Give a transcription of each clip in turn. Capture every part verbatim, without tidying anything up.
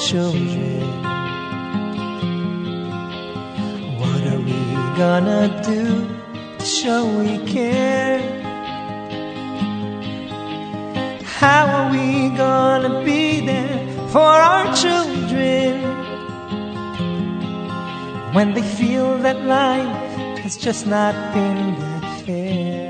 children. What are we gonna do to show we care? How are we gonna be there for our children when they feel that life has just not been that fair?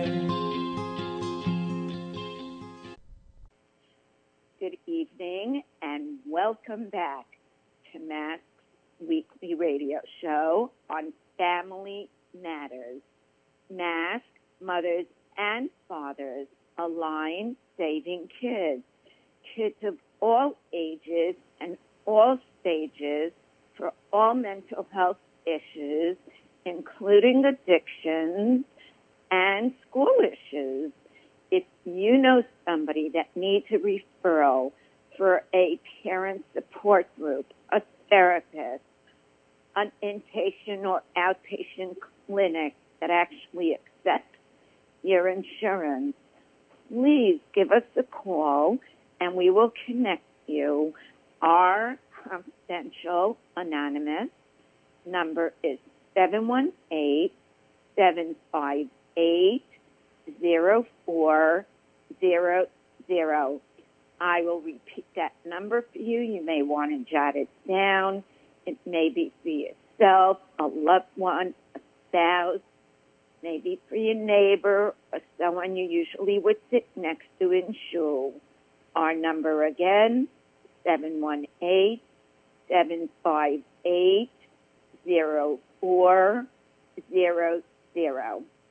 Good evening and welcome back to Mask's weekly radio show on Family Matters. Mask, mothers and fathers, a line saving kids. Kids of all ages and all stages for all mental health issues, including addictions and school issues. If you know somebody that needs a referral for a parent support group, a therapist, an inpatient or outpatient clinic that actually accepts your insurance, please give us a call and we will connect you. Our confidential anonymous number is seven one eight, seven five eight, zero four zero zero. I will repeat that number for you. You may want to jot it down. It may be for yourself, a loved one, a spouse, maybe for your neighbor or someone you usually would sit next to in shul. Our number again, seven one eight, seven five eight, zero four zero zero.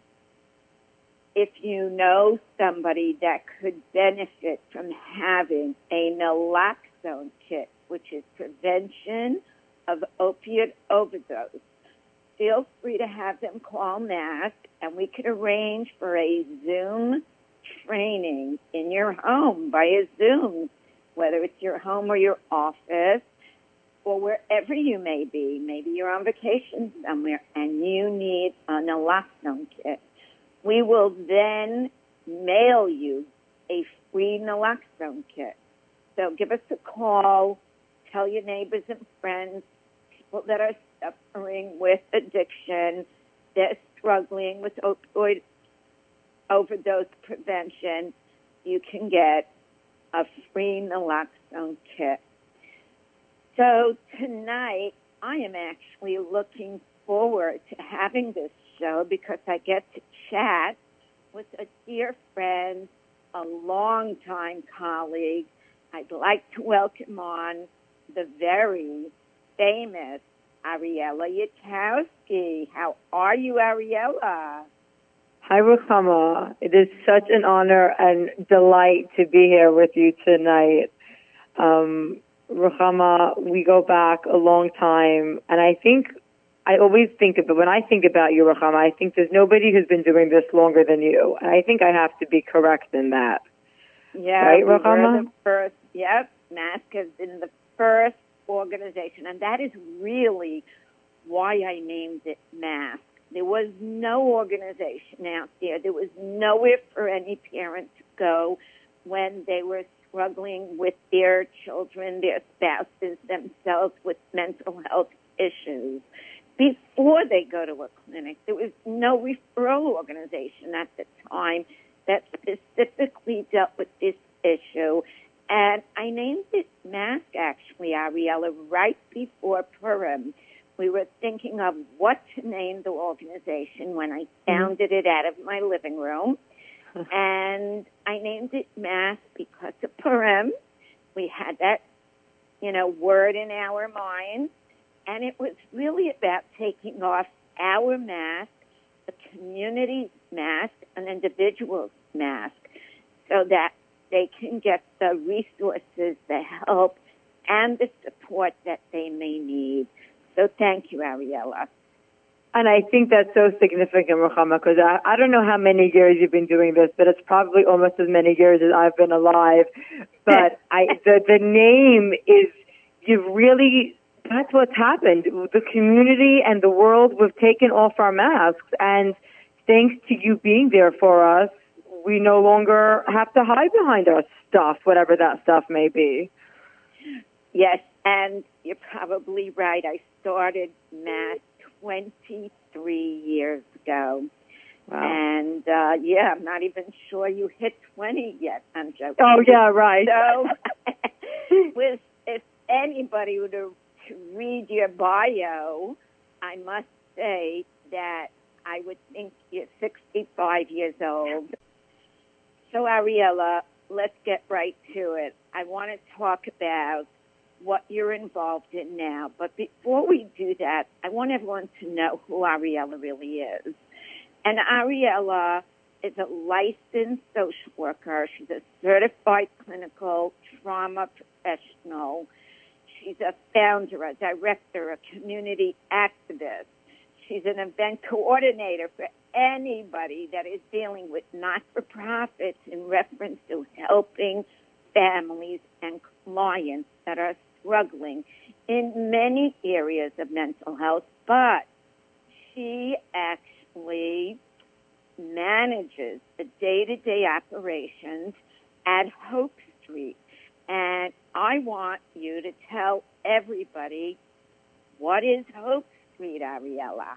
If you know somebody that could benefit from having a naloxone kit, which is prevention of opiate overdose, feel free to have them call Mask, and we could arrange for a Zoom training in your home by a Zoom, whether it's your home or your office or wherever you may be. Maybe you're on vacation somewhere and you need a naloxone kit. We will then mail you a free naloxone kit. So give us a call, tell your neighbors and friends, people that are suffering with addiction, they're struggling with opioid overdose prevention, you can get a free naloxone kit. So tonight, I am actually looking forward to having this show because I get to chat with a dear friend, a longtime colleague. I'd like to welcome on the very famous Ariella Yudkowsky. How are you, Ariella? Hi, Ruchama. It is such an honor and delight to be here with you tonight. Um, Ruchama, we go back a long time, and I think, I always think of it, when I think about you, Ruchama, I think there's nobody who's been doing this longer than you, and I think I have to be correct in that. Yeah, right, we Ruchama? were the first, yep, Mask has been the first organization, and that is really why I named it Mask. There was no organization out there. There was nowhere for any parent to go when they were struggling with their children, their spouses, themselves with mental health issues. Before they go to a clinic, there was no referral organization at the time that specifically dealt with this issue. And I named it Mask, actually, Ariella, right before Purim. We were thinking of what to name the organization when I sounded it out of my living room. And I named it Mask because of Purim. We had that, you know, word in our minds. And it was really about taking off our mask, the community's mask, an individual's mask, so that they can get the resources, the help, and the support that they may need. So thank you, Ariella. And I think that's so significant, Ruchama, because I, I don't know how many years you've been doing this, but it's probably almost as many years as I've been alive. But I, the, the name is, you've really, that's what's happened. The community and the world, we've taken off our masks, and thanks to you being there for us, we no longer have to hide behind our stuff, whatever that stuff may be. Yes, And you're probably right. I started Mass twenty-three years ago. Wow. And, uh, yeah, I'm not even sure you hit twenty yet. I'm joking. Oh, yeah, right. So, with, if anybody were to, to read your bio, I must say that I would think you're sixty-five years old. So, Ariella, let's get right to it. I want to talk about what you're involved in now. But before we do that, I want everyone to know who Ariella really is. And Ariella is a licensed social worker. She's a certified clinical trauma professional. She's a founder, a director, a community activist. She's an event coordinator for anybody that is dealing with not-for-profits in reference to helping families and clients that are struggling in many areas of mental health. But she actually manages the day-to-day operations at Hope Street. And I want you to tell everybody, what is Hope Street, Ariella?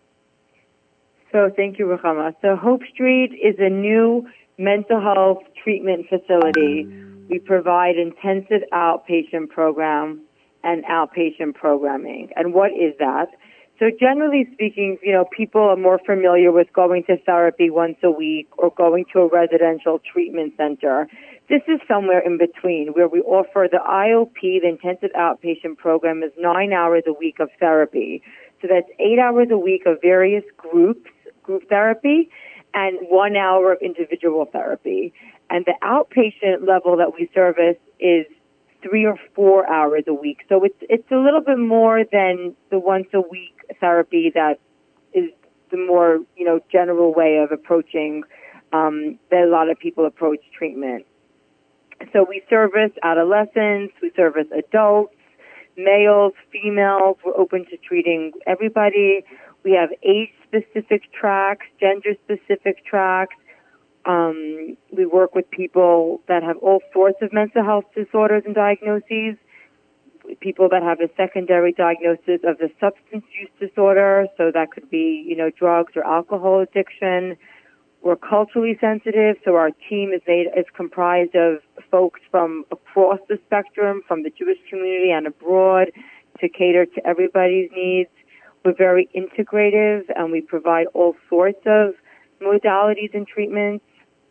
So thank you, Ruchama. So Hope Street is a new mental health treatment facility. We provide intensive outpatient program and outpatient programming. And what is that? So generally speaking, you know, people are more familiar with going to therapy once a week or going to a residential treatment center. This is somewhere in between, where we offer the I O P, the intensive outpatient program, is nine hours a week of therapy. So that's eight hours a week of various groups, group therapy, and one hour of individual therapy. And the outpatient level that we service is three or four hours a week. So it's it's a little bit more than the once a week therapy that is the more, you know, general way of approaching um, that a lot of people approach treatment. So we service adolescents, we service adults, males, females. We're open to treating everybody. We have age-specific tracks, gender-specific tracks. Um, we work with people that have all sorts of mental health disorders and diagnoses, people that have a secondary diagnosis of the substance use disorder, so that could be, you know, drugs or alcohol addiction. We're culturally sensitive, so our team is made is comprised of folks from across the spectrum, from the Jewish community and abroad, to cater to everybody's needs. We're very integrative, and we provide all sorts of modalities and treatments.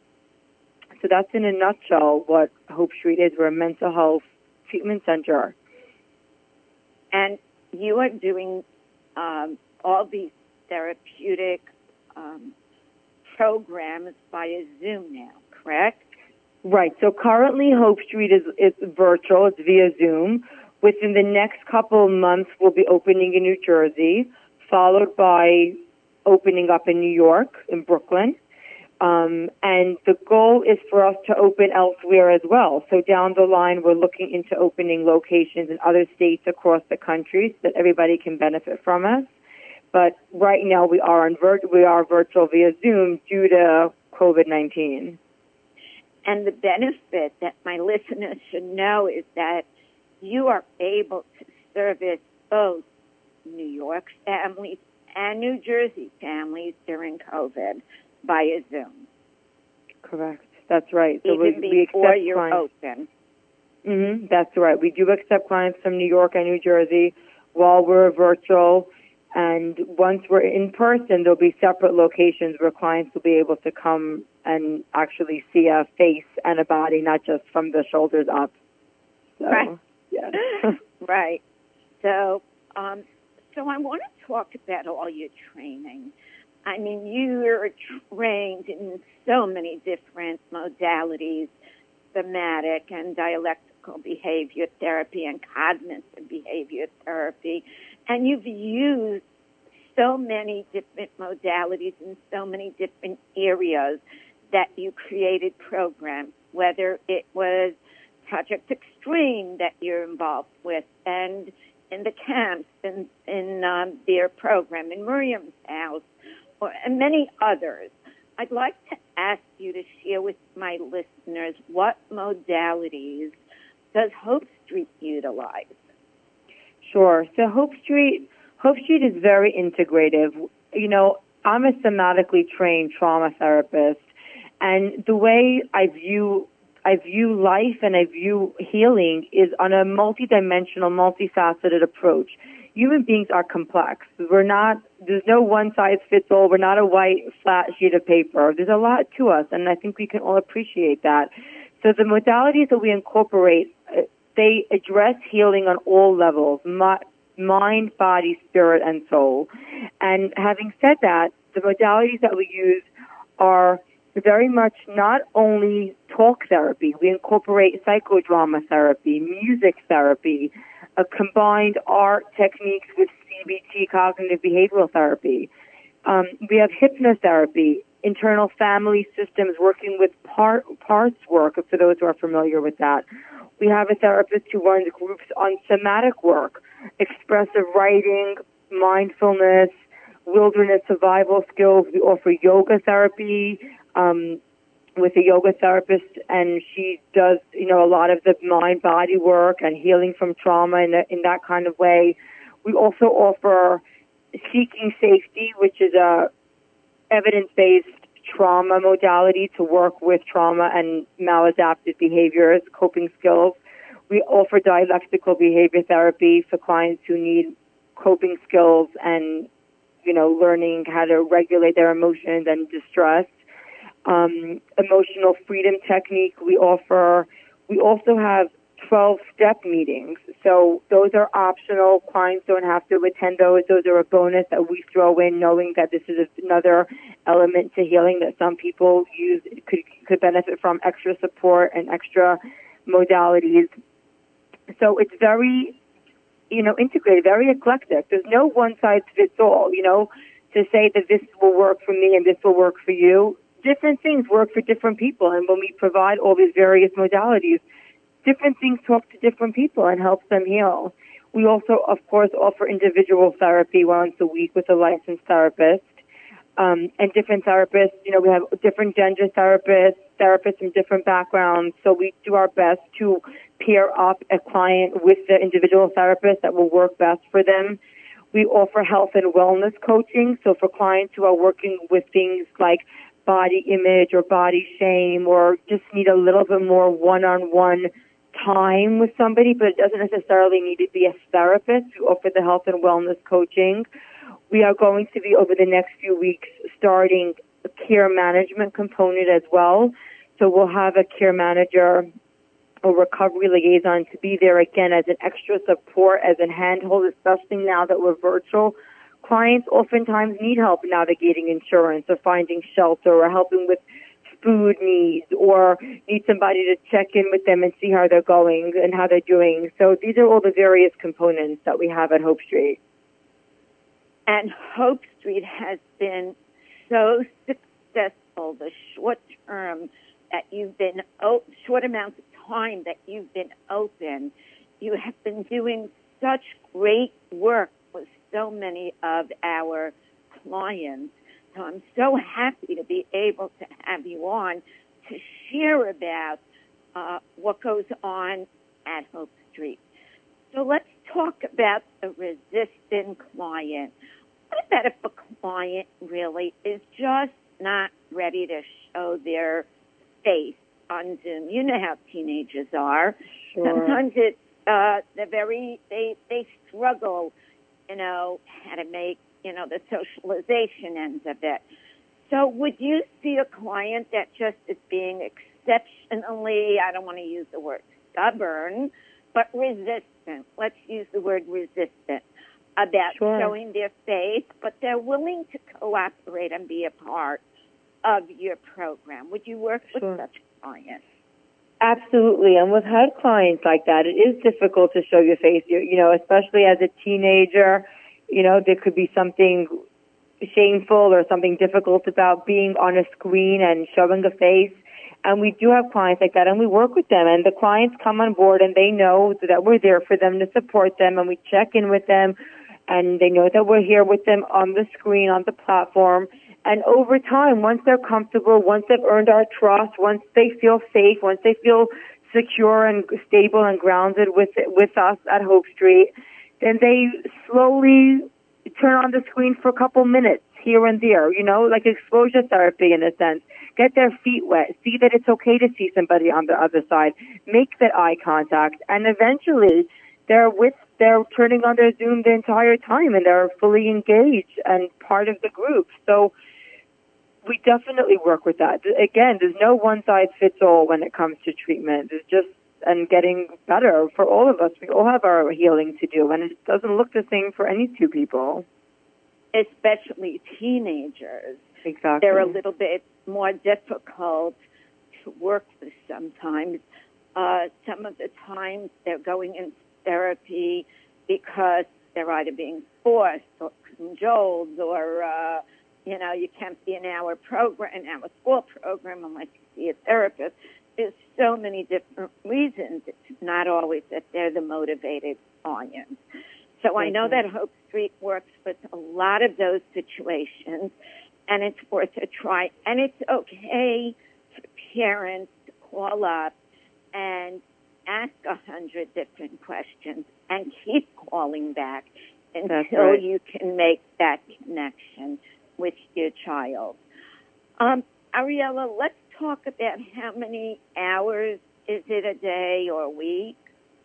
So that's in a nutshell what Hope Street is. We're a mental health treatment center. And you are doing um, all these therapeutic um, programs via Zoom now, correct? Right. So currently Hope Street is, is virtual. It's via Zoom. Within the next couple of months, we'll be opening in New Jersey, followed by opening up in New York, in Brooklyn. Um, and the goal is for us to open elsewhere as well. So down the line, we're looking into opening locations in other states across the country so that everybody can benefit from us. But right now, we are on vir- we are virtual via Zoom due to COVID nineteen. And the benefit that my listeners should know is that you are able to service both New York families and New Jersey families during COVID via Zoom. Correct. That's right. So Even we, we before accept you're clients. open. Mm-hmm. That's right. We do accept clients from New York and New Jersey while we're virtual. And once we're in person, there'll be separate locations where clients will be able to come and actually see a face and a body, not just from the shoulders up. So, right. Yeah. Right. So, um, so I want to talk about all your training. I mean, you're trained in so many different modalities, somatic and dialectical behavior therapy and cognitive behavior therapy, and you've used so many different modalities in so many different areas that you created programs, whether it was Project Extreme that you're involved with, and in the camps, and in um, their program, in Miriam's house, or, and many others. I'd like to ask you to share with my listeners what modalities does Hope Street utilize? Sure. So Hope Street, Hope Street is very integrative. You know, I'm a somatically trained trauma therapist, and the way I view I view life and I view healing is on a multidimensional, multifaceted approach. Human beings are complex. We're not, there's no one size fits all. We're not a white flat sheet of paper. There's a lot to us, and I think we can all appreciate that. So the modalities that we incorporate, they address healing on all levels, mind, body, spirit, and soul. And having said that, the modalities that we use are very much not only talk therapy. We incorporate psychodrama therapy, music therapy, a combined art techniques with C B T, cognitive behavioral therapy. Um, we have hypnotherapy, internal family systems, working with part, parts work, for those who are familiar with that. We have a therapist who runs groups on somatic work, expressive writing, mindfulness, wilderness survival skills. We offer yoga therapy um, with a yoga therapist, and she does, you know, a lot of the mind-body work and healing from trauma in, a, in that kind of way. We also offer Seeking Safety, which is a evidence-based trauma modality to work with trauma and maladaptive behaviors, coping skills. We offer dialectical behavior therapy for clients who need coping skills and, you know, learning how to regulate their emotions and distress. Um, emotional freedom technique we offer. We also have twelve-step meetings. So those are optional. Clients don't have to attend those. Those are a bonus that we throw in, knowing that this is another element to healing that some people use could could benefit from, extra support and extra modalities. So it's very, you know, integrated, very eclectic. There's no one size fits all, you know, to say that this will work for me and this will work for you. Different things work for different people, and when we provide all these various modalities, different things talk to different people and helps them heal. We also, of course, offer individual therapy once a week with a licensed therapist. Um, and different therapists, you know, we have different gender therapists, therapists from different backgrounds. So we do our best to pair up a client with the individual therapist that will work best for them. We offer health and wellness coaching. So for clients who are working with things like body image or body shame, or just need a little bit more one-on-one time with somebody, but it doesn't necessarily need to be a therapist. We offer the health and wellness coaching. We are going to be, over the next few weeks, starting a care management component as well. So we'll have a care manager or recovery liaison to be there again as an extra support, as a handhold, especially now that we're virtual. Clients oftentimes need help navigating insurance or finding shelter or helping with food needs, or need somebody to check in with them and see how they're going and how they're doing. So these are all the various components that we have at Hope Street. And Hope Street has been so successful, the short term that you've been, oh, short amounts of time that you've been open. You have been doing such great work with so many of our clients. So I'm so happy to be able to have you on to share about uh, what goes on at Hope Street. So let's talk about the resistant client. What about if a client really is just not ready to show their face on Zoom? You know how teenagers are. Sure. Sometimes it's uh, they're very they they struggle, you know, how to make, you know, the socialization ends of it. So would you see a client that just is being exceptionally, I don't want to use the word stubborn, but resistant? Let's use the word resistant about sure. showing their face, but they're willing to cooperate and be a part of your program. Would you work with sure. such clients? Absolutely. And we've had clients like that. It is difficult to show your face, you, you know, especially as a teenager. You know, there could be something shameful or something difficult about being on a screen and showing a face. And we do have clients like that, and we work with them. And the clients come on board, and they know that we're there for them to support them, and we check in with them, and they know that we're here with them on the screen, on the platform. And over time, once they're comfortable, once they've earned our trust, once they feel safe, once they feel secure and stable and grounded with with us at Hope Street, then they slowly turn on the screen for a couple minutes here and there, you know, like exposure therapy in a sense. Get their feet wet. See that it's okay to see somebody on the other side. Make that eye contact. And eventually they're with, they're turning on their Zoom the entire time and they're fully engaged and part of the group. So we definitely work with that. Again, there's no one size fits all when it comes to treatment. There's just, and getting better for all of us. We all have our healing to do, and it doesn't look the same for any two people. Especially teenagers. Exactly. They're a little bit more difficult to work with sometimes. Uh, some of the times they're going in therapy because they're either being forced or cajoled or, uh, you know, you can't be in our program, in our school program unless you see a therapist. There's so many different reasons. It's not always that they're the motivated audience. So I know that Hope Street works with a lot of those situations, and it's worth a try. And it's okay for parents to call up and ask a hundred different questions and keep calling back until right. you can make that connection with your child. Um, Ariella, let's talk about how many hours is it a day or a week?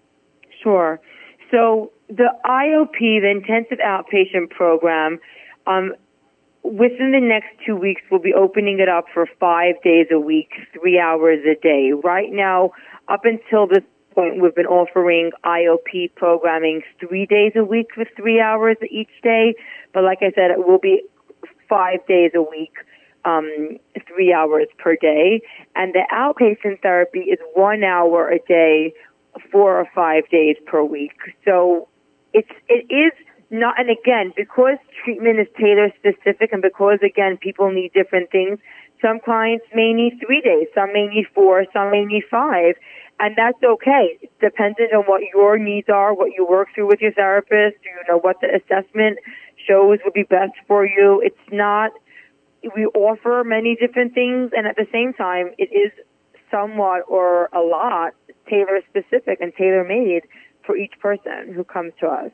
Sure. So the I O P, the Intensive Outpatient Program, um, within the next two weeks, we'll be opening it up for five days a week, three hours a day. Right now, up until this point, we've been offering I O P programming three days a week for three hours each day. But like I said, it will be five days a week. Um, three hours per day, and the outpatient therapy is one hour a day, four or five days per week. So it's it is not, and again, because treatment is tailor specific, and because again people need different things. Some clients may need three days, some may need four, some may need five, and that's okay. It's dependent on what your needs are, what you work through with your therapist. You know what the assessment shows would be best for you. It's not. We offer many different things, and at the same time, it is somewhat or a lot tailor-specific and tailor-made for each person who comes to us.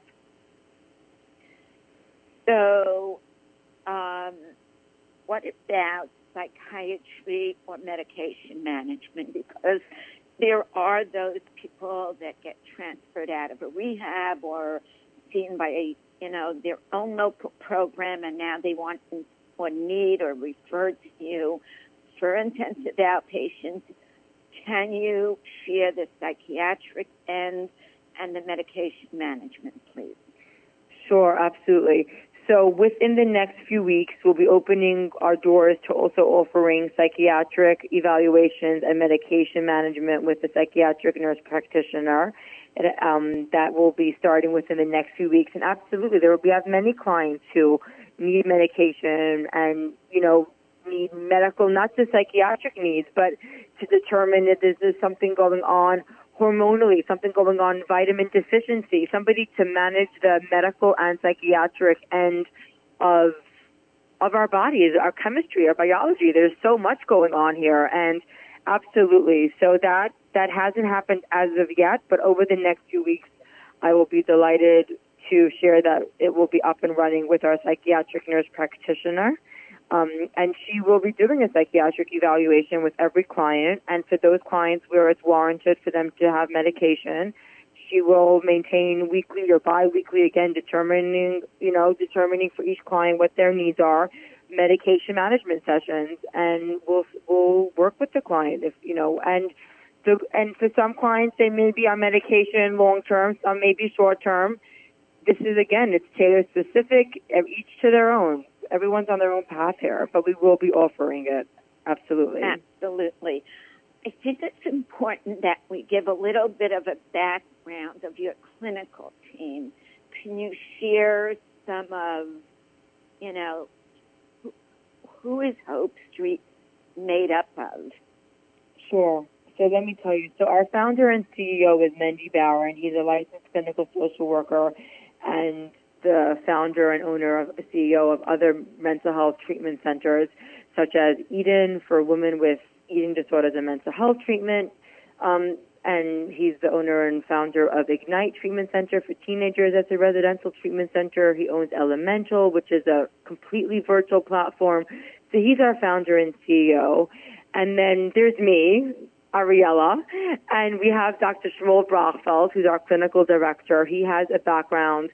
So, um, what about psychiatry or medication management? Because there are those people that get transferred out of a rehab or seen by a, you know, their own local program, and now they want to or need or refer to you for intensive outpatients. Can you share the psychiatric end and the medication management, please? Sure, absolutely. So within the next few weeks, we'll be opening our doors to also offering psychiatric evaluations and medication management with a psychiatric nurse practitioner. And, um, that will be starting within the next few weeks. And absolutely, there will be, we have many clients who need medication and, you know, need medical, not just psychiatric needs, but to determine if there's something going on hormonally, something going on, vitamin deficiency, somebody to manage the medical and psychiatric end of of our bodies, our chemistry, our biology. There's so much going on here, and absolutely. So that that hasn't happened as of yet, but over the next few weeks, I will be delighted to share that it will be up and running with our psychiatric nurse practitioner. Um, and she will be doing a psychiatric evaluation with every client. And for those clients where it's warranted for them to have medication, she will maintain weekly or biweekly, again, determining, you know, determining for each client what their needs are, medication management sessions, and we'll we'll work with the client if you know. And the and for some clients, they may be on medication long term, some may be short term. This is again, it's tailor specific, each to their own. Everyone's on their own path here, but we will be offering it. Absolutely. Absolutely. I think it's important that we give a little bit of a background of your clinical team. Can you share some of, you know, who, who is Hope Street made up of? Sure. So let me tell you. So our founder and C E O is Mendy Bauer, and he's a licensed clinical social worker and the founder and owner of C E O of other mental health treatment centers, such as Eden for women with eating disorders and mental health treatment. Um, and he's the owner and founder of Ignite Treatment Center for teenagers. That's a residential treatment center. He owns Elemental, which is a completely virtual platform. So he's our founder and C E O. And then there's me, Ariella, and we have Doctor Shmuel Brachfeld, who's our clinical director. He has a background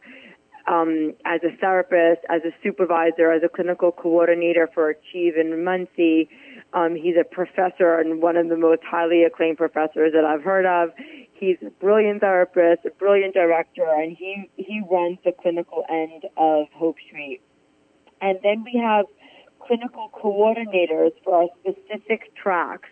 um, as a therapist, as a supervisor, as a clinical coordinator for Achieve in Muncie. Um, he's a professor and one of the most highly acclaimed professors that I've heard of. He's a brilliant therapist, a brilliant director, and he, he runs the clinical end of Hope Street. And then we have clinical coordinators for our specific tracks.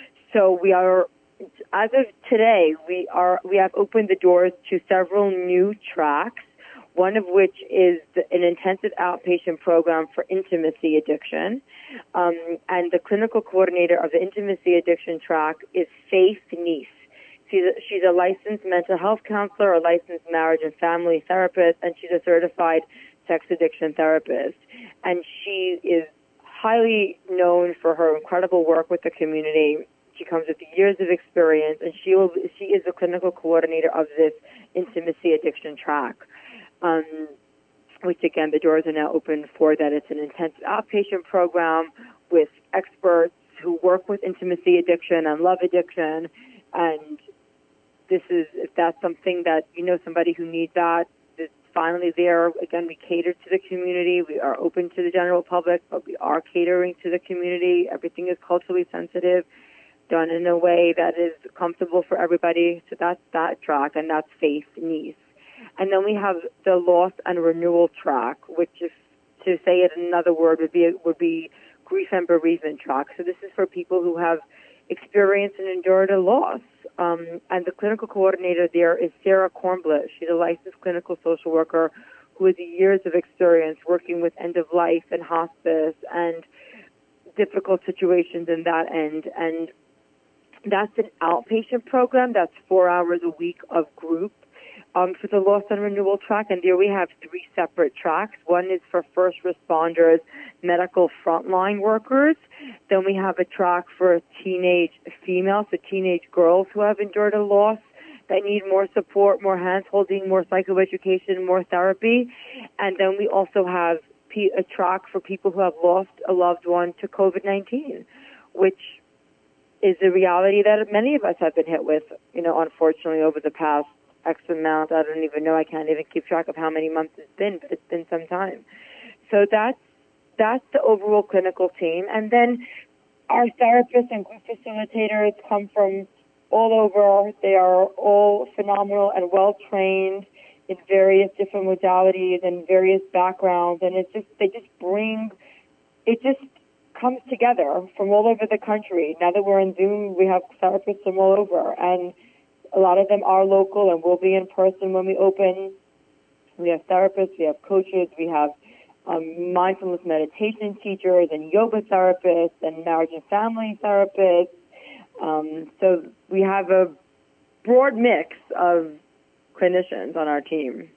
So we are, as of today, we are we have opened the doors to several new tracks, one of which is an intensive outpatient program for intimacy addiction. Um, and the clinical coordinator of the intimacy addiction track is Faith Neese. She's a, she's a licensed mental health counselor, a licensed marriage and family therapist, and she's a certified sex addiction therapist. And she is highly known for her incredible work with the community. She comes with years of experience, and she will, she is the clinical coordinator of this intimacy addiction track. Um, which again, the doors are now open for that. It's an intensive outpatient program with experts who work with intimacy addiction and love addiction. And this is, if that's something that, you know, somebody who needs that, it's finally there. Again, we cater to the community. We are open to the general public, but we are catering to the community. Everything is culturally sensitive, done in a way that is comfortable for everybody. So that's that track, and that's Faith Neese. And then we have the loss and renewal track, which, if to say it in another word, would be would be grief and bereavement track. So this is for people who have experienced and endured a loss. Um, and the clinical coordinator there is Sarah Kornblit. She's a licensed clinical social worker who has years of experience working with end of life and hospice and difficult situations in that end. And that's an outpatient program. That's four hours a week of group. Um, for the loss and renewal track, and there we have three separate tracks. One is for first responders, medical frontline workers. Then we have a track for teenage females, so teenage girls who have endured a loss that need more support, more hand-holding, more psychoeducation, more therapy. And then we also have a track for people who have lost a loved one to COVID nineteen, which is a reality that many of us have been hit with, you know, unfortunately over the past X amount. I don't even know. I can't even keep track of how many months it's been, but it's been some time. So that's that's the overall clinical team. And then our therapists and group facilitators come from all over. They are all phenomenal and well-trained in various different modalities and various backgrounds. And it's just, they just bring, it just comes together from all over the country. Now that we're in Zoom, we have therapists from all over. And a lot of them are local and will be in person when we open. We have therapists, we have coaches, we have um, mindfulness meditation teachers and yoga therapists and marriage and family therapists. Um, so we have a broad mix of clinicians on our team.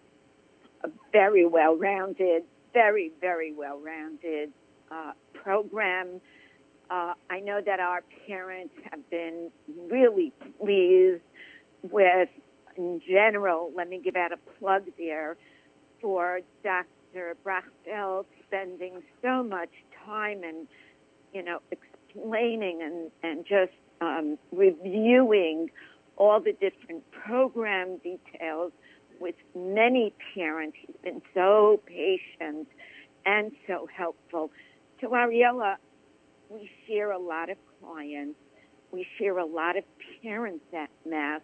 A very well-rounded, very, very well-rounded uh, program. Uh, I know that our parents have been really pleased with, in general, let me give out a plug there for Doctor Brachfeld spending so much time and, you know, explaining and, and just um, reviewing all the different program details with many parents. He's been so patient and so helpful. To Ariella, we share a lot of clients. We share a lot of parents at Mask.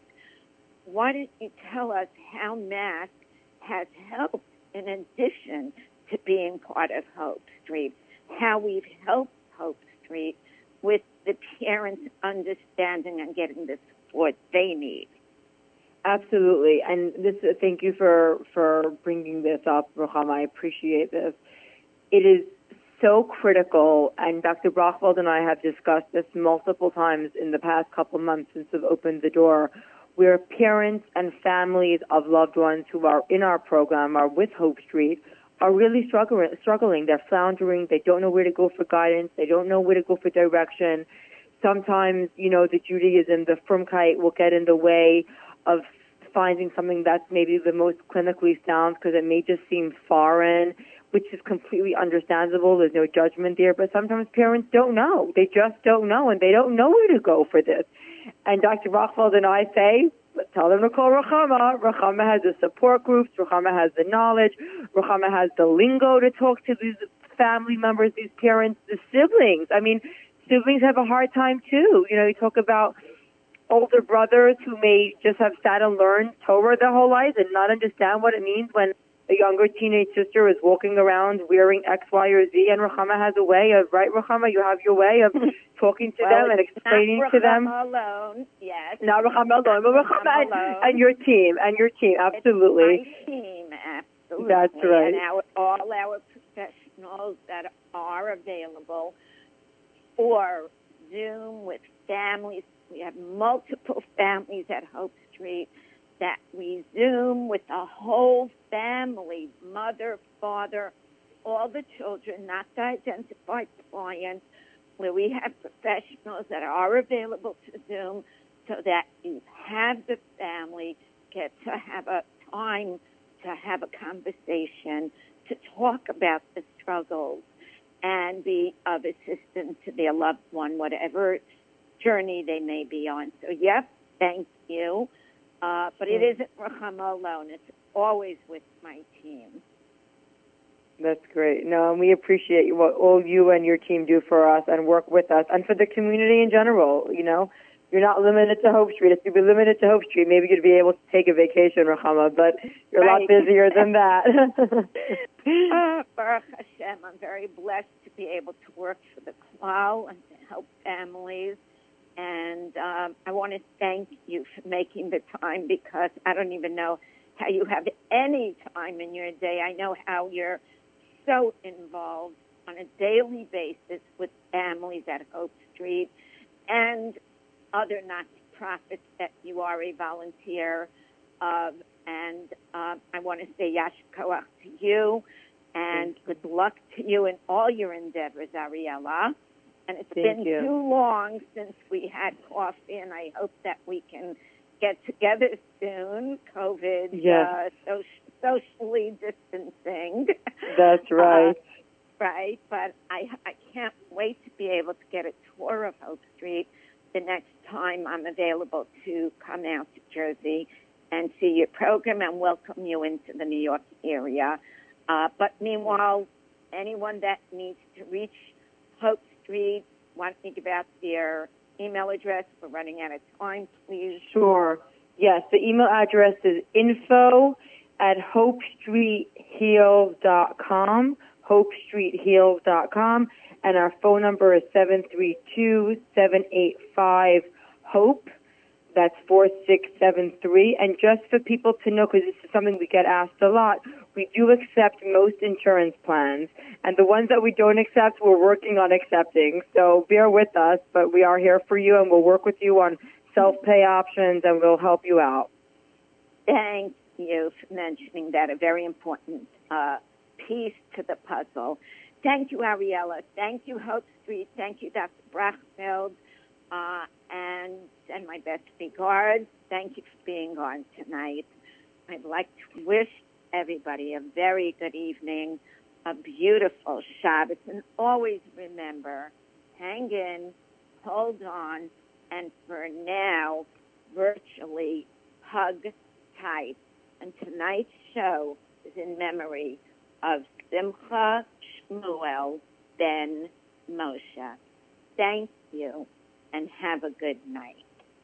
Why don't you tell us how Mask has helped, in addition to being part of Hope Street, how we've helped Hope Street with the parents understanding and getting the support they need? Absolutely. And this, thank you for, for bringing this up, Ruchama. I appreciate this. It is so critical, and Doctor Brachfeld and I have discussed this multiple times in the past couple months since we've opened the door, where parents and families of loved ones who are in our program, are with Hope Street, are really struggling. struggling. They're floundering. They don't know where to go for guidance. They don't know where to go for direction. sometimes, you know, the Judaism, the Frumkeit will get in the way of finding something that's maybe the most clinically sound because it may just seem foreign, which is completely understandable. There's no judgment there. But sometimes parents don't know. They just don't know, and they don't know where to go for this. And Doctor Rochfeld and I say, tell them to call Ruchama. Ruchama has the support groups. Ruchama has the knowledge. Ruchama has the lingo to talk to these family members, these parents, the siblings. I mean, siblings have a hard time too. You know, you talk about older brothers who may just have sat and learned Torah their whole lives and not understand what it means when a younger teenage sister is walking around wearing X, Y, or Z, and Ruchama has a way of, right, Ruchama, you have your way of talking to well, them and explaining to them. Not Ruchama alone, yes. Not Ruchama alone, but Ruchama and, alone. and your team, and your team, absolutely. It's my team, absolutely. That's right. And our, all our professionals that are available for Zoom with families. We have multiple families at Hope Street that we Zoom with the whole family, mother, father, all the children, not the identified clients, where we have professionals that are available to Zoom so that you have the family get to have a time to have a conversation, to talk about the struggles and be of assistance to their loved one, whatever journey they may be on. So, yes, thank you. Uh, but it isn't Ruchama alone. It's always with my team. That's great. No, and we appreciate what all you and your team do for us and work with us and for the community in general. You know, you're not limited to Hope Street. If you'd be limited to Hope Street, maybe you'd be able to take a vacation, Ruchama, but you're right. a lot busier than that. uh, Baruch Hashem, I'm very blessed to be able to work for the Klal and to help families. And um, I want to thank you for making the time, because I don't even know how you have any time in your day. I know how you're so involved on a daily basis with families at Hope Street and other not-for-profits that you are a volunteer of. And uh, I want to say Yash Koach to you, and good luck to you in all your endeavors, Ariella. And it's Thank been you. too long since we had coffee, and I hope that we can get together soon. COVID, yes. uh, so, socially distancing. That's right. Uh, right, but I, I can't wait to be able to get a tour of Hope Street the next time I'm available to come out to Jersey and see your program and welcome you into the New York area. Uh, but meanwhile, anyone that needs to reach Hope Street, want to give out their email address? We're running out of time, please. Sure. Yes, the email address is info at hope street heals dot com, hope street heals dot com, and our phone number is seven three two, seven eight five, HOPE. That's four six seven three. And just for people to know, because this is something we get asked a lot, we do accept most insurance plans. And the ones that we don't accept, we're working on accepting. So bear with us, but we are here for you, and we'll work with you on self-pay options, and we'll help you out. Thank you for mentioning that, a very important uh, piece to the puzzle. Thank you, Ariella. Thank you, Hope Street. Thank you, Doctor Brachfeld. Uh, and send my best regards. Thank you for being on tonight. I'd like to wish everybody a very good evening, a beautiful Shabbos, and always remember, hang in, hold on, and for now, virtually hug tight. And tonight's show is in memory of Simcha Shmuel Ben Moshe. Thank you, and have a good night.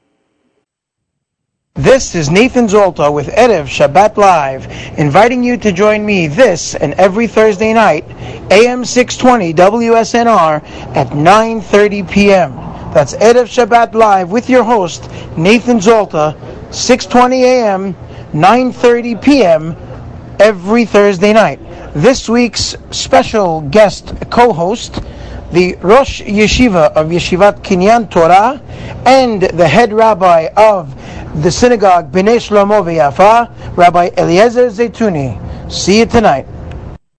This is Nathan Zolta with Erev Shabbat Live, inviting you to join me this and every Thursday night, A M six twenty W S N R at nine thirty p.m. That's Erev Shabbat Live with your host, Nathan Zolta, six twenty a.m., nine thirty p.m. every Thursday night. This week's special guest co-host, the Rosh Yeshiva of Yeshivat Kinyan Torah and the head rabbi of the synagogue Bnei Shlomo v'Yafa, Rabbi Eliezer Zaytuni. See you tonight.